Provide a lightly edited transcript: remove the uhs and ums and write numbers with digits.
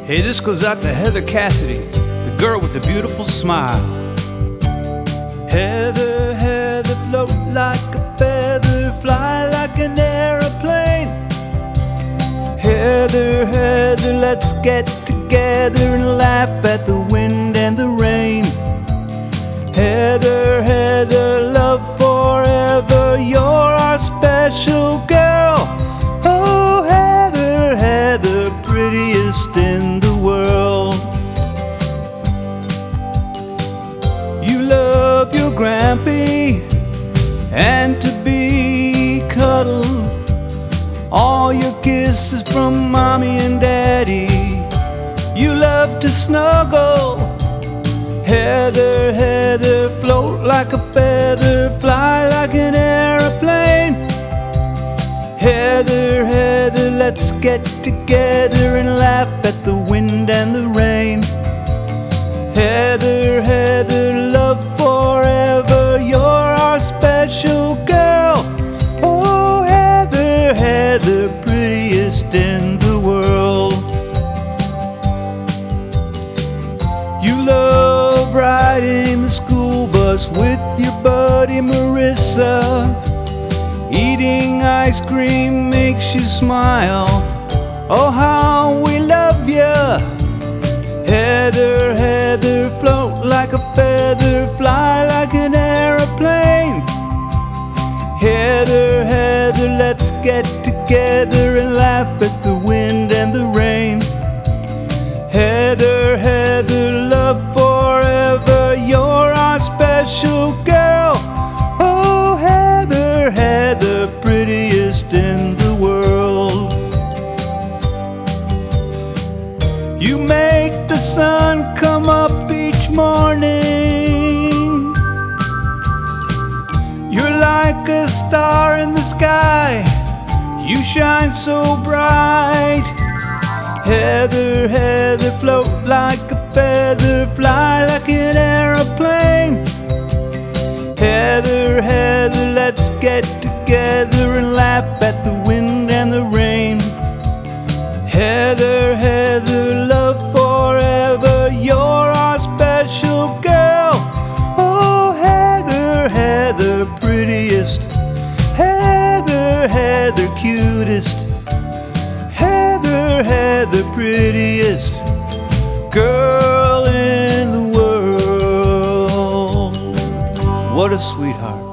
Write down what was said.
Hey, this goes out to Heather Cassidy, the girl with the beautiful smile. Heather, Heather, float like a feather, fly like an aeroplane. Heather, Heather, let's get together and laugh at the wind and the rain. Heather, Heather, love forever, you're our special girl. Oh, Heather, Heather, prettiest in the world. You love your grampy and to be cuddled, all your kisses from mommy and daddy. You love to snuggle. Heather, Heather, float like a feather, fly like an aeroplane. Heather, Heather, let's get together and laugh at the wind and the rain. Heather, Heather, love forever, you're our special girl. Oh, Heather, Heather, prettiest in the world. You love riding the school bus with your buddy Marissa. Eating ice cream makes you smile. Oh, how we love ya. Heather, Heather, float like a feather, fly like an aeroplane. Heather, Heather, let's get together and laugh at the wind and the rain. Heather, Heather, love forever, you're our special girl. Oh, Heather, Heather, prettiest in the world. You make the sun come up each morning. You're like a star in the sky, you shine so bright. Heather, Heather, float like a feather, fly like an aeroplane. Heather, Heather, let's get together and laugh at the wind and the rain. Heather, Heather, love forever, you're our special girl. Oh, Heather, Heather, prettiest. Heather, Heather, cutest. Heather, Heather, prettiest girl in the world. What a sweetheart.